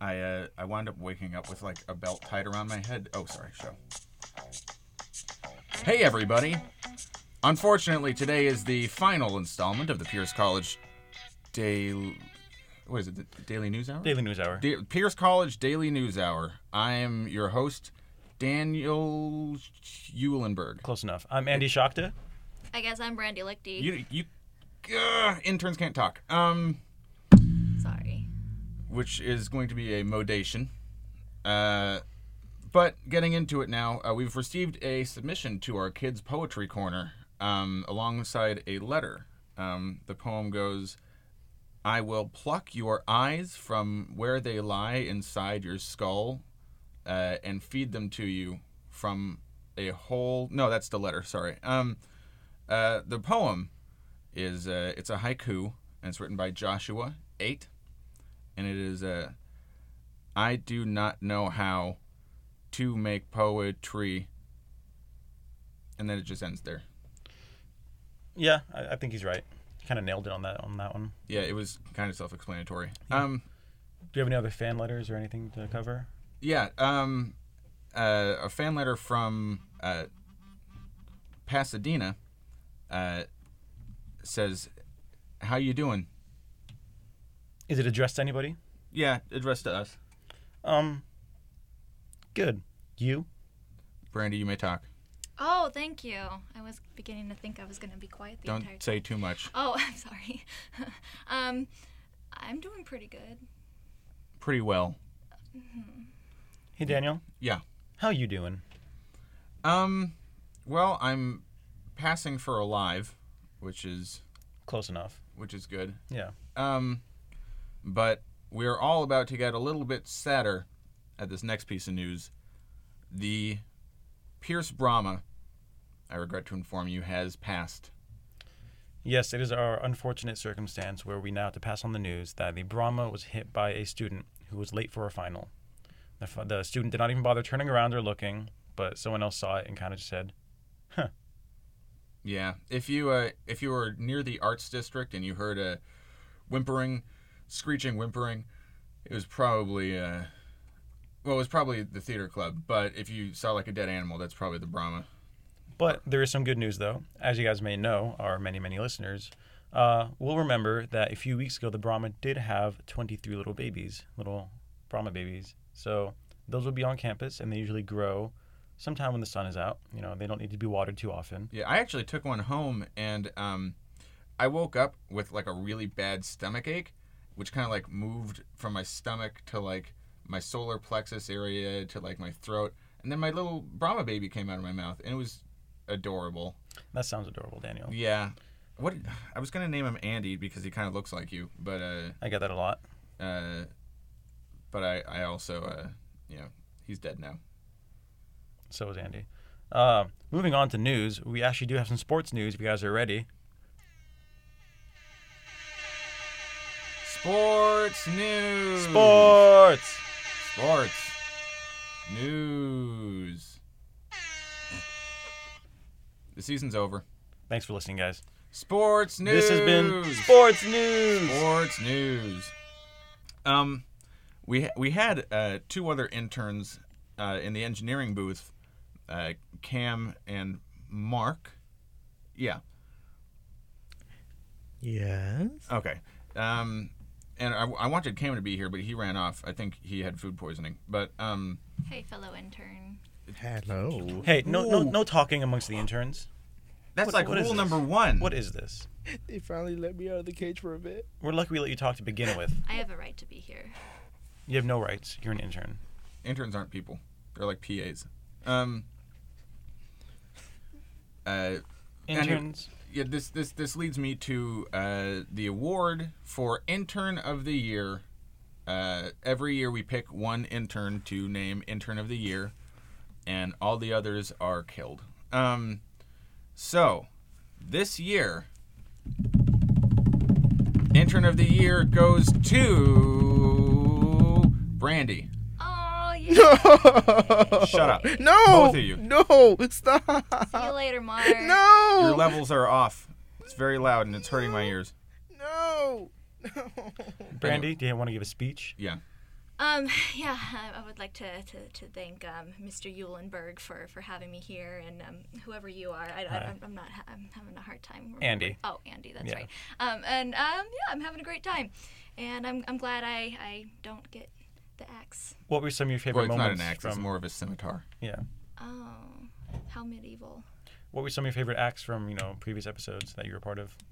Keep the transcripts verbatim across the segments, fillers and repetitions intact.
I uh, I wound up waking up with like a belt tied around my head. Oh, sorry, show. Hey, everybody. Unfortunately, today is the final installment of the Pierce College Daily... What is it? The Daily News Hour? Daily News Hour. Da- Pierce College Daily News Hour. I am your host, Daniel Eulenberg. Close enough. I'm Andy Shakta. I guess I'm Brandy Lichty. You, you, uh, interns can't talk. Um, Sorry. Which is going to be a modation. Uh, but getting into it now, uh, we've received a submission to our Kids Poetry Corner, um, alongside a letter. Um, the poem goes, I will pluck your eyes from where they lie inside your skull, uh, and feed them to you from a whole... No, that's the letter, sorry. Um, uh, the poem is, uh, it's a haiku, and it's written by Joshua eight, and it is, uh, I do not know how to make poetry, and then it just ends there. Yeah, I, I think he's right. Kind of nailed it on that on that one. Yeah, it was kind of self-explanatory. Um, Do you have any other fan letters or anything to cover? Yeah, um, uh, a fan letter from uh, Pasadena uh, says, how you doing? Is it addressed to anybody? Yeah, addressed to us. Um, good. You? Brandy, you may talk. Oh, thank you. I was beginning to think I was going to be quiet the Don't entire time. say too much. Oh, I'm sorry. um, I'm doing pretty good. Pretty well. Mm-hmm. Hey, Daniel. Yeah. How you doing? Um, well, I'm passing for alive, which is... Close enough. Which is good. Yeah. Um, but we're all about to get a little bit sadder at this next piece of news. The Pierce Brahma, I regret to inform you, has passed. Yes, it is our unfortunate circumstance where we now have to pass on the news that the Brahma was hit by a student who was late for a final. The, f- the student did not even bother turning around or looking, but someone else saw it and kind of just said, huh. Yeah, if you uh, if you were near the arts district and you heard a whimpering, screeching whimpering, it was probably uh, well, it was probably the theater club. But if you saw like a dead animal, that's probably the Brahma. But there is some good news, though. As you guys may know, our many, many listeners uh, will remember that a few weeks ago, the Brahma did have twenty-three little babies, little Brahma babies. So those will be on campus, and they usually grow sometime when the sun is out. You know, they don't need to be watered too often. Yeah, I actually took one home, and um, I woke up with like a really bad stomach ache, which kind of like moved from my stomach to like my solar plexus area to like my throat, and then my little Brahma baby came out of my mouth, and it was adorable. That sounds adorable, Daniel. Yeah. What I was gonna name him Andy because he kind of looks like you, but uh, I get that a lot. uh, but I I also uh, you know, he's dead now. So is Andy. Uh, moving on to news, we actually do have some sports news if you guys are ready. Sports news. Sports! Sports news. The season's over. Thanks for listening, guys. Sports news. This has been Sports News! Sports news. Um, we we had uh, two other interns uh, in the engineering booth, uh, Cam and Mark. Yeah. Yes. Okay. Um, and I, I wanted Cam to be here, but he ran off. I think he had food poisoning. But um, Hey, fellow intern. Hello. Hey, no, no, no talking amongst the interns. that's What- like what is rule this? number one. What is this? They finally let me out of the cage for a bit. We're lucky we let you talk to begin with. I have a right to be here. You have no rights. You're an intern. Interns aren't people. They're like P As. Um. Uh. Interns. Yeah, this this this leads me to uh, the award for intern of the year. Uh, every year we pick one intern to name intern of the year, and all the others are killed. Um, so this year, intern of the year goes to Brandy. Oh, yeah. Shut up. No. Both of you. No. Stop. See you later, Mark. No. Your levels are off. It's very loud and it's hurting my ears. No. Brandy, do you want to give a speech? Yeah. Um, yeah, I, I would like to, to, to thank um, Mister Eulenberg for, for having me here, and um, whoever you are. I, I, Hi. I'm, I'm not. ha- I'm having a hard time. Andy. Oh, Andy. That's Yeah. right. Um, and um, yeah, I'm having a great time, and I'm, I'm glad I, I don't get the axe. What were some of your favorite Well, it's not moments an axe. from? It's more of a scimitar. Yeah. Oh, how medieval. What were some of your favorite acts from you know previous episodes that you were part of?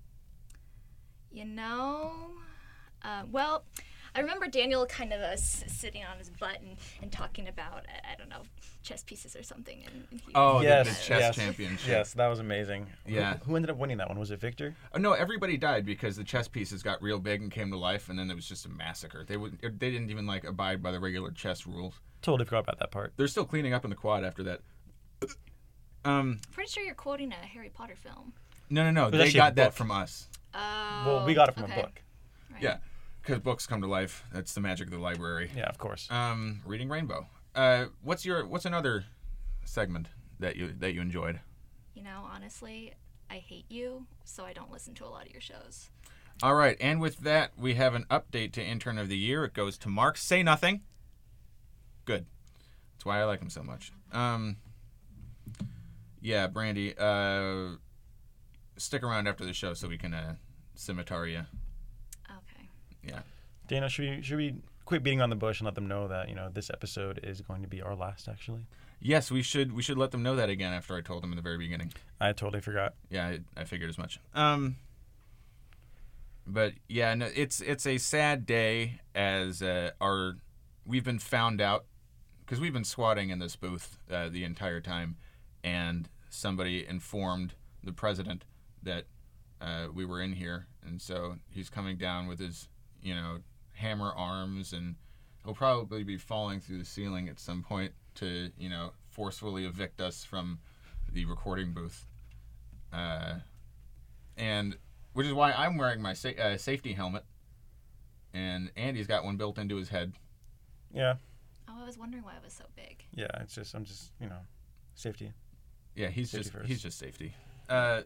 You know, uh, well, I remember Daniel kind of uh, s- sitting on his butt and, and talking about, I, I don't know, chess pieces or something. And he, Oh, the- yes, the chess yes, championship. Yes, that was amazing. Who- Yeah. Who, ended up winning that one? Was it Victor? Oh, no, everybody died because the chess pieces got real big and came to life, and then it was just a massacre. They would, they didn't even like abide by the regular chess rules. Totally forgot about that part. They're still cleaning up in the quad after that. Um, pretty sure you're quoting a Harry Potter film. no, no, no. was They actually a got that book. from us. Oh. Well, we got it from okay. a book. Right. Yeah, because books come to life. That's the magic of the library. Yeah, of course. Um, reading Rainbow. Uh, what's your what's another segment that you that you enjoyed? You know, honestly, I hate you, so I don't listen to a lot of your shows. All right, and with that, we have an update to Intern of the Year. It goes to Mark. Say nothing. Good. That's why I like him so much. Um, yeah, Brandy, uh, stick around after the show so we can uh, scimitar you. Okay. Yeah. Dana, should we should we quit beating on the bush and let them know that you know this episode is going to be our last? Actually, Yes, we should we should let them know that again after I told them in the very beginning. I totally forgot. Yeah, I, I figured as much. Um, but yeah, no, it's it's a sad day as uh, our we've been found out because we've been squatting in this booth uh, the entire time, and somebody informed the president that uh, we were in here, and so he's coming down with his you know hammer arms, and he'll probably be falling through the ceiling at some point to you know forcefully evict us from the recording booth. Uh, and which is why I'm wearing my sa- uh, safety helmet, and Andy's got one built into his head. Yeah, Oh, I was wondering why it was so big. yeah. It's just I'm just you know safety. Yeah, he's Safety just first. he's just safety. Uh,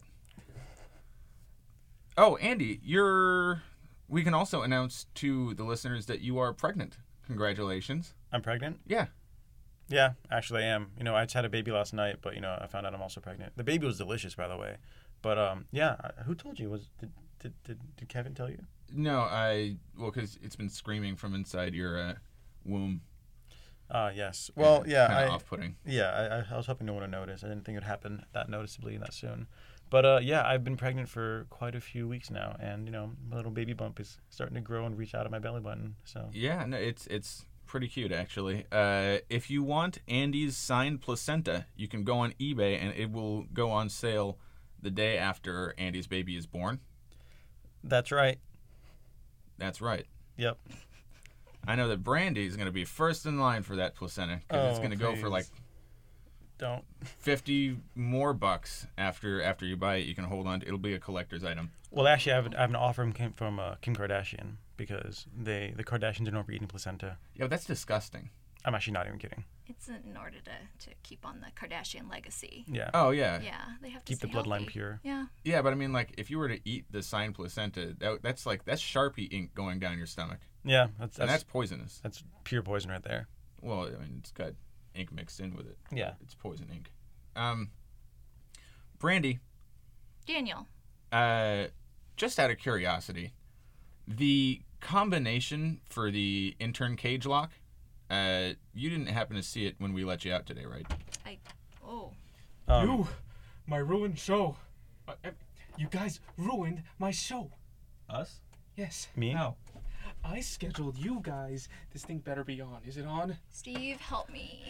oh, Andy, you're. We can also announce to the listeners that you are pregnant. Congratulations. I'm pregnant. Yeah. Yeah, actually I am. You know, I just had a baby last night, but you know, I found out I'm also pregnant. The baby was delicious, by the way. But um, yeah, I- who told you? Was did did did, did Kevin tell you? No, I well because it's been screaming from inside your uh, womb. Ah, yes. Well, yeah, kind I of off-putting. yeah, I, I- I was hoping no one would notice. I didn't think it would happen that noticeably that soon. But uh, yeah, I've been pregnant for quite a few weeks now, and you know, my little baby bump is starting to grow and reach out of my belly button. So Yeah, no, it's it's pretty cute actually. Uh, if you want Andy's signed placenta, you can go on eBay and it will go on sale the day after Andy's baby is born. that's right. That's right. Yep. I know that Brandy is going to be first in line for that placenta because it's Oh, going to go for please. like Don't. fifty more bucks after after you buy it. You can hold on to it'll be a collector's item. Well, actually, I have, I have an offer from Kim, from uh, Kim Kardashian because they the Kardashians are known for eating placenta. Yeah, that's disgusting. I'm actually not even kidding. It's in order to, to keep on the Kardashian legacy. Yeah. Oh yeah. Yeah, they have to Keep the stay bloodline healthy. pure. Yeah. Yeah, but I mean like if you were to eat the signed placenta, that, that's like that's Sharpie ink going down your stomach. Yeah, that's And that's that's poisonous. that's pure poison right there. Well, I mean it's got ink mixed in with it. Yeah. It's poison ink. Um Brandy, Daniel. uh just out of curiosity, the combination for the intern cage lock, uh, you didn't happen to see it when we let you out today, right? I. Oh. Um, You, my ruined show. Uh, uh, you guys ruined my show. Us? Yes. Me? No. I scheduled you guys. This thing better be on. Is it on? Steve, help me.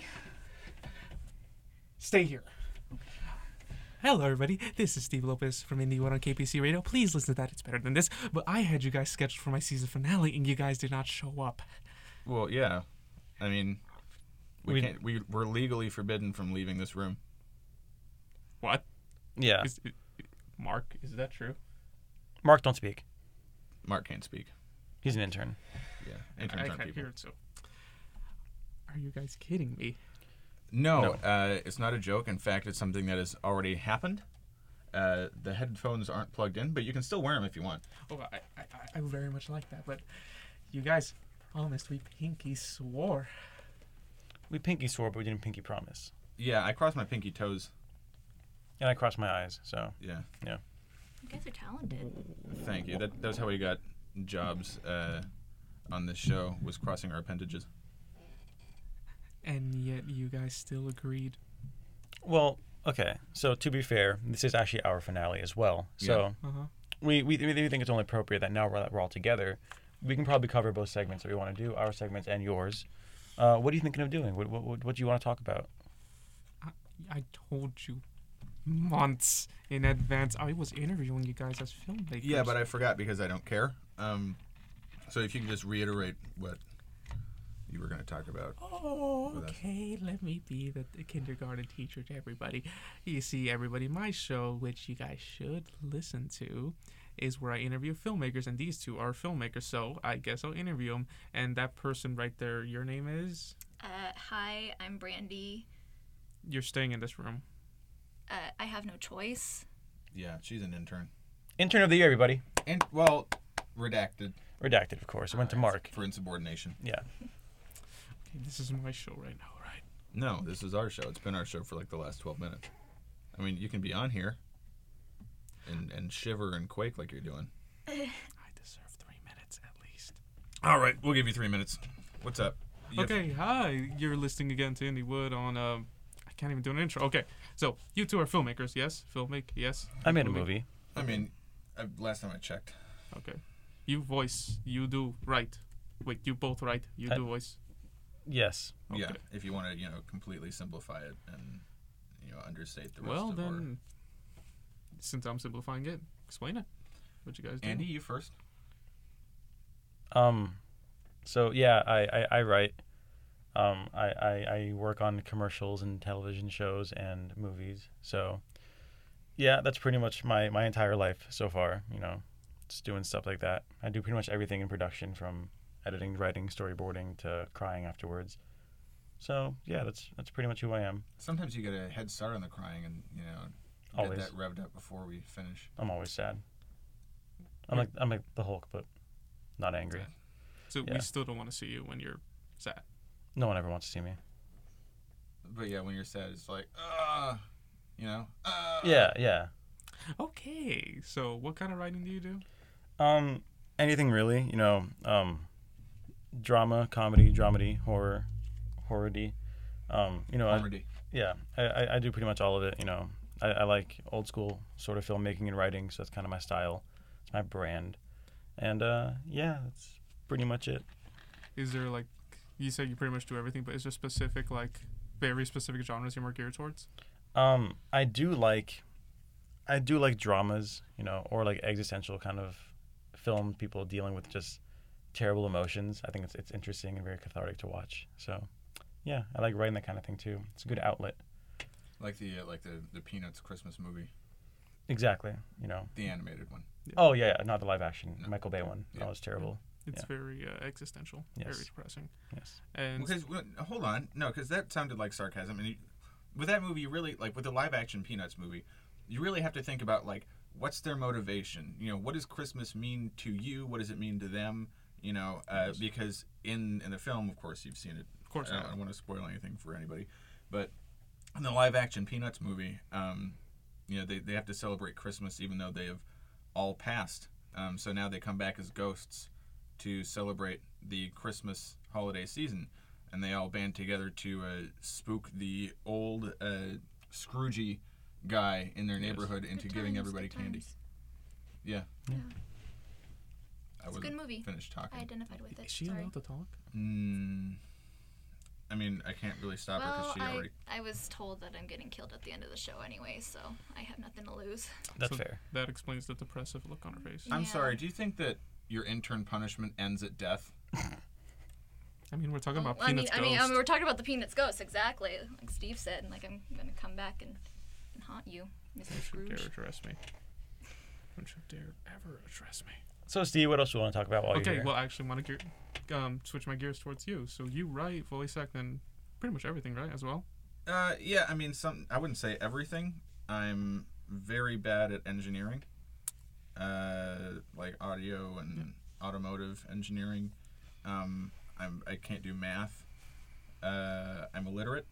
Stay here. Hello, everybody. This is Steve Lopez from Indie One on K P C Radio. Please listen to that. It's better than this. But I had you guys scheduled for my season finale, and you guys did not show up. Well, yeah. I mean, we, We- can't. We we're legally forbidden from leaving this room. What? Yeah. Is, Mark, is that true? Mark, don't speak. Mark can't speak. He's an intern. Yeah, interns I aren't can't people. hear it, so. Are you guys kidding me? No, No. Uh, it's not a joke. In fact, it's something that has already happened. Uh, the headphones aren't plugged in, but you can still wear them if you want. Oh, I, I, I very much like that, but you guys promised. We pinky swore. We pinky swore, but we didn't pinky promise. Yeah, I crossed my pinky toes. And I crossed my eyes, so. Yeah. You guys are talented. Thank you. That, that was how we got jobs uh, on this show, was crossing our appendages. And yet you guys still agreed. Well, okay. So to be fair, this is actually our finale as well. So Uh-huh. we, we we think it's only appropriate that now we're, we're all together, we can probably cover both segments that we want to do, our segments and yours. Uh, what are you thinking of doing? What, what, what, what do you want to talk about? I, I told you months in advance. I was interviewing you guys as filmmakers. Yeah, but I forgot because I don't care. Um, so if you can just reiterate what you were going to talk about. Oh, with us. okay. Let me be the, the kindergarten teacher to everybody. You see, everybody, my show, which you guys should listen to, is where I interview filmmakers, and these two are filmmakers, so I guess I'll interview them. And that person right there, your name is? Uh, hi, I'm Brandy. You're staying in this room. Uh, I have no choice. Yeah, she's an intern. Intern of the year, everybody. And, well, redacted Redacted, of course. It went to Mark. for insubordination. Yeah. Okay, this is my show right now, right? No, this is our show. It's been our show for like the last twelve minutes. I mean, you can be on here and, and shiver and quake like you're doing. I deserve three minutes at least. All right, we'll give you three minutes. What's up? You have- Okay, hi. You're listening again to Indie Wood on, um, I can't even do an intro. Okay, so you two are filmmakers, yes? Filmmake, yes? I made a Movie. movie. I mean, I, last time I checked. Okay. You voice, you do write. Wait, you both write, you I- do voice. Yes. Yeah, Okay. if you want to, you know, completely simplify it and, you know, understate the rest Well, of our... then, since I'm simplifying it, explain it. What you guys do? Andy, you first. Um, so yeah, I, I, I write. Um, I, I, I work on commercials and television shows and movies. So yeah, that's pretty much my, my entire life so far, you know, just doing stuff like that. I do pretty much everything in production, from editing, writing, storyboarding to crying afterwards. So yeah, that's that's pretty much who I am. Sometimes you get a head start on the crying and, you know, get Always. that revved up before we finish. I'm always sad. I'm like I'm like the Hulk, but not angry. So Yeah. we still don't want to see you when you're sad. No one ever wants to see me. But yeah, when you're sad, it's like, ah, you know, ah. Yeah, yeah. Okay, so what kind of writing do you do? Um, anything really, you know, um, drama, comedy, dramedy, horror, horror-y. Um, you know, I, Comedy. yeah, I, I, I do pretty much all of it. You know, I, I like old school sort of filmmaking and writing, so that's kind of my style. It's my brand, and uh, yeah, that's pretty much it. Is there like, you said you pretty much do everything, but is there specific, like, very specific genres you're more geared towards? Um, I do like, I do like dramas, you know, or like existential kind of film, people dealing with just terrible emotions. I think it's it's interesting and very cathartic to watch. So, yeah, I like writing that kind of thing too. It's a good outlet. Like the uh, like the, the Peanuts Christmas movie, Exactly, you know. the animated one. Oh yeah, yeah, not the live action No. Michael Bay one. Yeah. That was terrible. It's Yeah. very uh, existential, Yes. very depressing. Yes. And Because well, hold on, no, because that sounded like sarcasm. And you, with that movie, you really like with the live action Peanuts movie, you really have to think about like what's their motivation. You know, what does Christmas mean to you? What does it mean to them? You know, uh, because in in the film, of course, you've seen it. of course, I I don't, I don't want to spoil anything for anybody, but in the live action Peanuts movie, um, you know, they, they have to celebrate Christmas even though they have all passed. Um, so now they come back as ghosts to celebrate the Christmas holiday season, and they all band together to uh, spook the old uh, Scroogey guy in their Yes. neighborhood into Good giving times, everybody good candy. times. Yeah. Yeah. I It's a wasn't good movie. finished I talking. identified with it. is she Sorry. allowed to talk? Mm, I mean, I can't really stop her Well, because she I, already. I was told that I'm getting killed at the end of the show anyway, so I have nothing to lose. That's So fair. That explains the depressive look on her face. I'm Yeah. sorry. Do you think that your intern punishment ends at death? I mean, we're talking about I mean, Peanuts I mean, I Ghost. mean, we're talking about the Peanuts Ghost, exactly. Like Steve said, and like I'm gonna come back and, and haunt you, Mister Don't you dare Scrooge. address me. Don't you dare ever address me. So Steve, what else do you want to talk about while you're Okay, here? well, I actually want to gear, um, switch my gears towards you. So you write, voice act, and pretty much everything, right, as well? Uh, yeah. I mean, some. I wouldn't say everything. I'm very bad at engineering, uh, like audio and automotive engineering. Um, I'm I can't do math. Uh, I'm illiterate.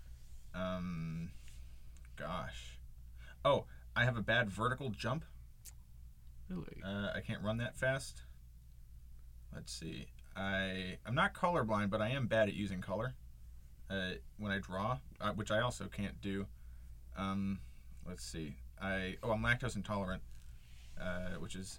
Um, gosh. Oh, I have a bad vertical jump. Really? Uh, I can't run that fast. Let's see. I I'm not colorblind, but I am bad at using color. Uh, when I draw, uh, which I also can't do. Um, let's see. I oh I'm lactose intolerant, uh, which is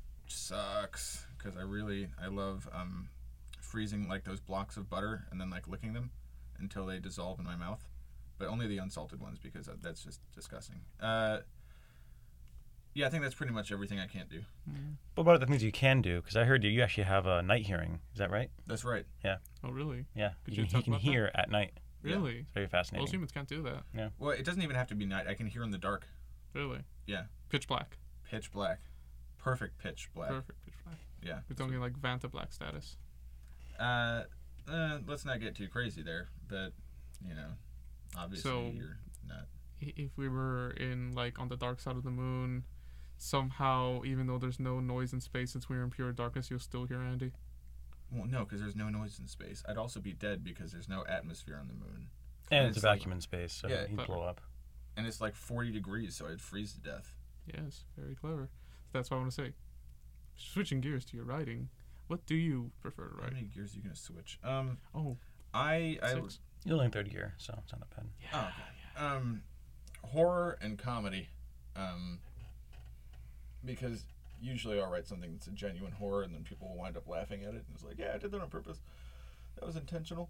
sucks because I really I love um, freezing like those blocks of butter and then like licking them until they dissolve in my mouth, but only the unsalted ones because that's just disgusting. Uh, yeah, I think that's pretty much everything I can't do. But what are the things you can do? Because I heard you, you actually have a night hearing. Is that right? That's right. Oh, really? Yeah. Could you, you can- talk he can about that? hear at night. Really? It's very fascinating. Most humans can't do that. Well, it doesn't even have to be night. I can hear in the dark. Really? Yeah. Pitch black. Pitch black. Perfect pitch black. Perfect pitch black. Yeah. It's only like Vanta black status. Uh, uh, let's not get too crazy there, but, you know, obviously So- you're not. I- If we were in like on the dark side of the moon, somehow, even though there's no noise in space, since we're in pure darkness, you'll still hear Andy. Well, no, because there's no noise in space. I'd also be dead because there's no atmosphere on the moon. and it's a it's like- vacuum in space, so Yeah, he'd but- blow up. And it's like forty degrees, so I'd freeze to death. Yes, very clever. That's what I want to say. Switching gears to your writing, what do you prefer to How write? many gears are you going to switch? Um, Oh, I... I six. You're only in third year, so it's not that bad. Yeah. Oh, okay. Um, horror and comedy. Um, because usually I'll write something that's a genuine horror, and then people will wind up laughing at it. And it's like, yeah, I did that on purpose. That was intentional.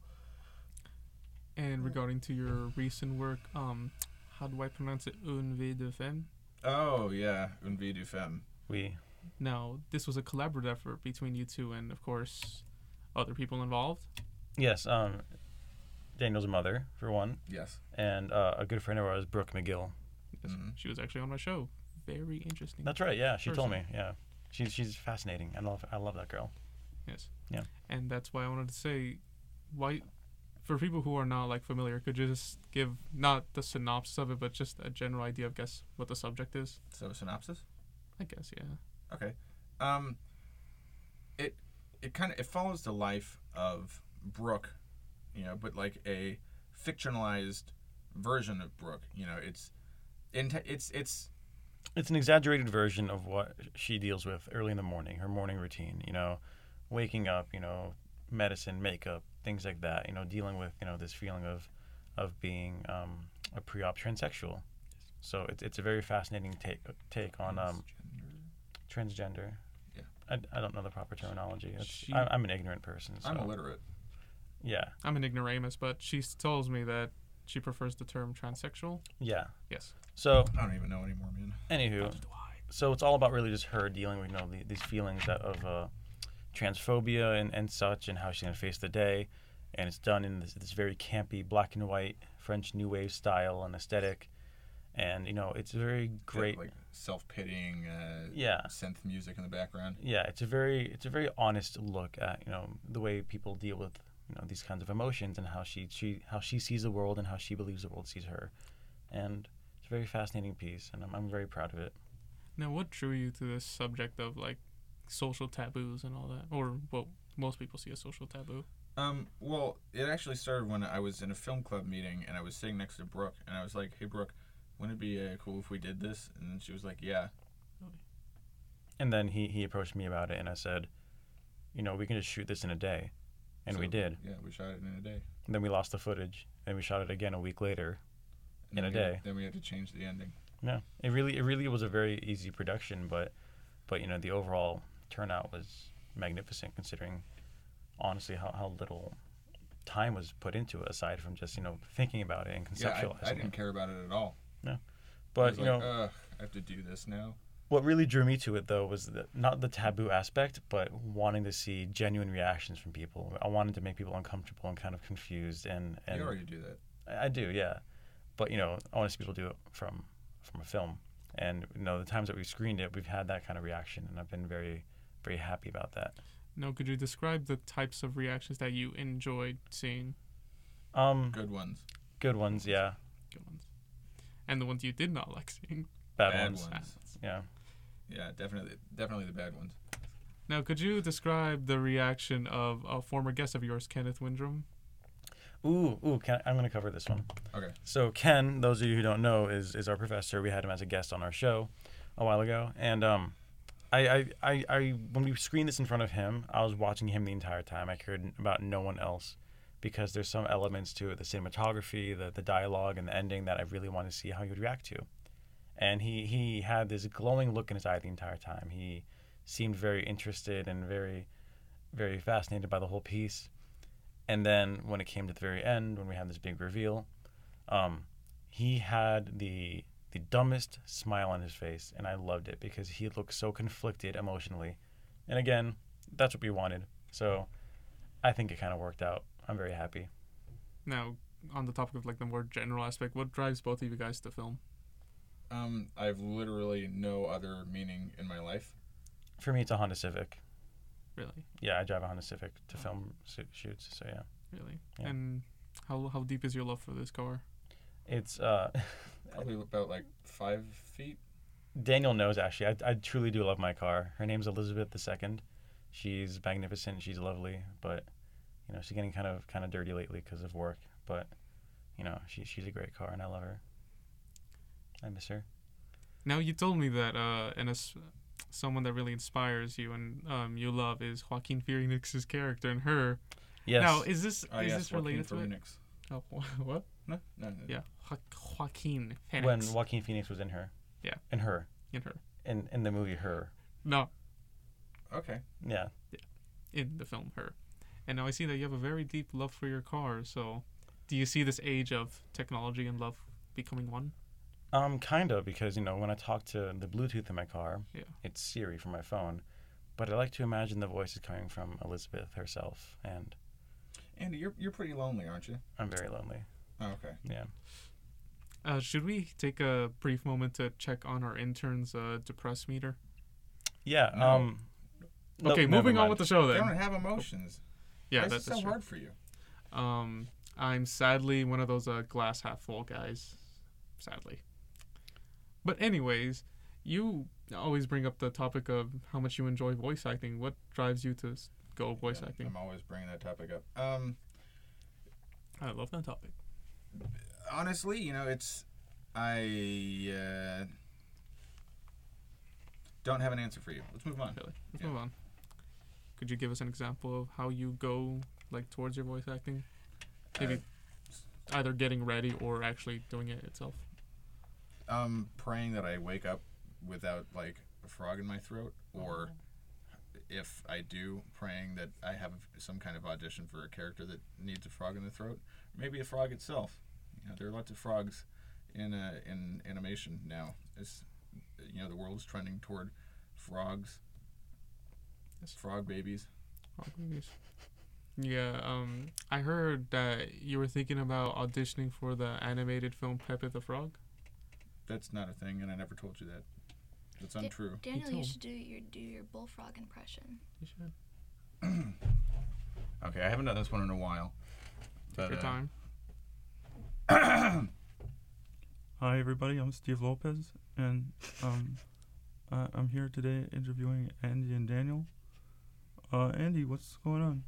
And regarding to your recent work, um, how do I pronounce it? Un vie de femme. Oh, yeah. Une vie de femme. We Now, this was a collaborative effort between you two and, of course, other people involved. yes, um, Daniel's mother for one, Yes. and uh, a good friend of ours, Brooke McGill. Yes, Mhm. She was actually on my show. Very interesting. That's right. Yeah, she told me. Person. Yeah, she's she's fascinating. I love I love that girl. Yes. Yeah. And that's why I wanted to say, why, for people who are not like familiar, could you just give not the synopsis of it, but just a general idea of guess what the subject is? So, synopsis? I guess, yeah. Okay. Um, it it kind of it follows the life of Brooke, you know, but like a fictionalized version of Brooke. You know, it's in it's it's It's an exaggerated version of what she deals with early in the morning, her morning routine. You know, waking up, you know, medicine, makeup, things like that. You know, dealing with you know this feeling of of being um, a pre-op transsexual. So it's it's a very fascinating take take on um, transgender. Yeah. I, I don't know the proper terminology. It's, She- I, I'm an ignorant person. So I'm illiterate. yeah, I'm an ignoramus, but she s- tells me that she prefers the term transsexual. yeah. Yes. So I don't even know anymore, man. anywho, As do I. so it's all about really just her dealing with you know the, these feelings that of uh, transphobia and, and such, and how she's gonna face the day, and it's done in this, this very campy black and white French new wave style and aesthetic, and you know it's very great. Like self-pitying uh, Yeah. synth music in the background. Yeah, it's a very it's a very honest look at you know the way people deal with you know these kinds of emotions and how she she how she sees the world and how she believes the world sees her, and it's a very fascinating piece, and I'm I'm very proud of it. Now, what drew you to this subject of like social taboos and all that, or what most people see as social taboo? Um, well, it actually started when I was in a film club meeting and I was sitting next to Brooke, and I was like, "Hey, Brooke, wouldn't it be uh, cool if we did this?" And then she was like, "Yeah." And then he he approached me about it, and I said, you know, we can just shoot this in a day, and we So, did. Yeah, we shot it in a day. And then we lost the footage, and we shot it again a week later. And In then a we had- day. Then we had to change the ending. Yeah, it really it really was a very easy production, but but you know the overall turnout was magnificent considering honestly how, how little time was put into it aside from just you know thinking about it and Yeah, conceptualizing I, I didn't it. care about it at all. I But was you like, know Ugh, I have to do this now. what really drew me to it though was the, not the taboo aspect, but wanting to see genuine reactions from people. I wanted to make people uncomfortable and kind of confused, and and You already do that. I I do, yeah. But you know, I want to see people do it from from a film, and you know, the times that we've screened it, we've had that kind of reaction, and I've been very, very happy about that. Now, could you describe the types of reactions that you enjoyed seeing? Um, Good ones. good ones, yeah. Good ones. And the ones you did not like seeing. Bad, Bad ones, ones. Bad ones. yeah. Yeah, definitely, definitely the bad ones. Now, could you describe the reaction of a former guest of yours, Kenneth Windrum? Ooh, ooh, Ken, I'm going to cover this one. Okay. So Ken, those of you who don't know, is is our professor. We had him as a guest on our show a while ago, and um, I, I, I, I when we screened this in front of him, I was watching him the entire time. I cared about no one else because there's some elements to it, the cinematography, the the dialogue, and the ending that I really wanted to see how he would react to. And he he had this glowing look in his eye the entire time. He seemed very interested and very, very fascinated by the whole piece. And then when it came to the very end, when we had this big reveal, um, he had the the dumbest smile on his face, and I loved it because he looked so conflicted emotionally. And again, that's what we wanted. So I think it kind of worked out. I'm very happy. Now, on the topic of like the more general aspect, what drives both of you guys to film? Um, I've literally no other meaning in my life. For me, it's a Honda Civic. Really, Yeah, I drive a Honda Civic to film su- shoots. So yeah, really. Yeah. And how how deep is your love for this car? it's uh, Probably about like five feet. Daniel knows actually. I, I truly do love my car. Her name's Elizabeth the Second. She's magnificent. She's lovely, but you know she's getting kind of kind of dirty lately because of work. But you know she she's a great car, and I love her. I miss her. Now, you told me that uh, and as someone that really inspires you and um, you love is Joaquin Phoenix's character in Her. Yes. Now, is this Oh, is yes, this related to it? Phoenix. Oh, wh- what? No, no, no. Yeah, jo- Joaquin Phoenix when Joaquin Phoenix was in Her. Yeah. In Her. in Her. In in the movie Her. No, Okay. Yeah. in the film Her. And now I see that you have a very deep love for your car. So, do you see this age of technology and love becoming one? Um, kind of, because, you know, when I talk to the Bluetooth in my car, Yeah. it's Siri from my phone. But I like to imagine the voice is coming from Elizabeth herself, and Andy, you're you're pretty lonely, aren't you? I'm very lonely. Oh, okay. Yeah. Uh, should we take a brief moment to check on our intern's uh, depress meter? Yeah. No. Um. no, Okay, never moving on mind. with the show They then. don't have emotions. Yeah, Why is that's it so true. hard for you. Um, I'm sadly one of those uh, glass half full guys. Sadly. But anyways, you always bring up the topic of how much you enjoy voice acting. What drives you to s- go voice Yeah, acting? I'm always bringing that topic up. Um, I love that topic. honestly, you know, it's I uh, don't have an answer for you. Let's move on. Really. Let's Yeah. move on. Could you give us an example of how you go like towards your voice acting? Maybe Uh, either getting ready or actually doing it itself. um, praying that I wake up without like a frog in my throat, or if I do, praying that I have some kind of audition for a character that needs a frog in the throat, maybe a frog itself. You know, there are lots of frogs in uh, in animation now. It's, you know, the world's trending toward frogs, Yes. frog babies. Oh, movies. Yeah, um, I heard that you were thinking about auditioning for the animated film Pepe the Frog. That's not a thing, and I never told you that. That's Da- untrue. Daniel, told. you should do your do your bullfrog impression. You should Okay, I haven't done this one in a while. take But, your uh, time. Hi everybody, I'm Steve Lopez, and um, uh, I'm here today interviewing Andy and Daniel. Uh, Andy, what's going on?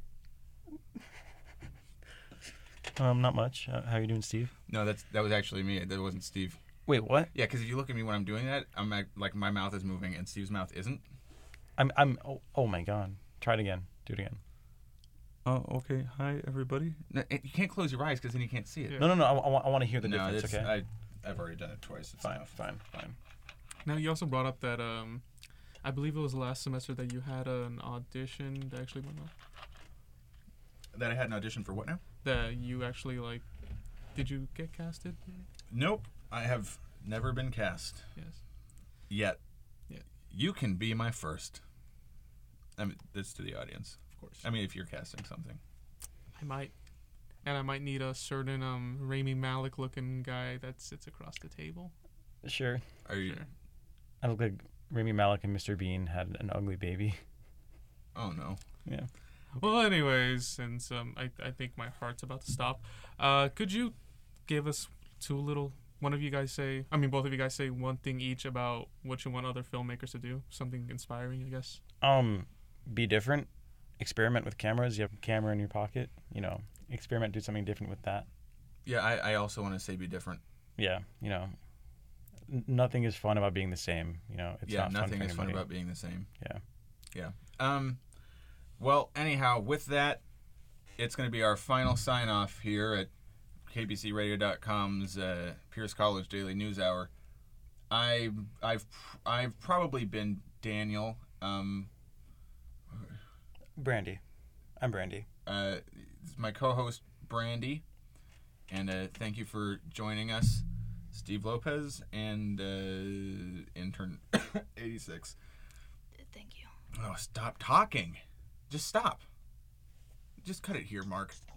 Um. Not much. Uh, how you doing, Steve? No, that's that was actually me. That wasn't Steve. Wait. What? Yeah, because if you look at me when I'm doing that, I'm like, like my mouth is moving and Steve's mouth isn't. I'm. I'm. Oh, oh my God. Try it again. Do it again. Uh, okay, hi everybody. No, it- you can't close your eyes because then you can't see it. Yeah. No, no, no. I, I, want, I want to hear the no, difference. it's, Okay. I, I've already done it twice. It's Fine. enough. Fine. Fine. Now, you also brought up that um, I believe it was last semester that you had an audition that actually went well. That I had an audition for what now? That you actually like. Did you get casted? Nope. I have never been cast Yes. yet. Yeah. You can be my first. I mean, this to the audience. Of course. I mean, if you're casting something. I might. And I might need a certain um Rami Malek looking guy that sits across the table. Sure. Are you? Sure. I look like Rami Malek and Mister Bean had an ugly baby. Oh no. Yeah. Well, anyways, since um I I think my heart's about to stop, uh, could you give us two little? One of you guys say. I mean, both of you guys say one thing each about what you want other filmmakers to do. Something inspiring, I guess. Um, be different. Experiment with cameras. You have a camera in your pocket. You know, experiment, do something different with that. Yeah, I, I also want to say be different. Yeah, you know, n- nothing is fun about being the same. You know, it's yeah, not nothing fun for is fun anybody. about being the same. Yeah. Yeah. Um. Well, anyhow, with that, it's going to be our final sign off here at K B C Radio dot com's uh, Pierce College Daily News Hour. I I've I've probably been Daniel. Um. Brandy. I'm Brandy. Uh, it's my co-host Brandy, and uh, thank you for joining us, Steve Lopez and uh, intern eighty-six. Thank you. Oh, stop talking! Just stop. Just cut it here, Mark.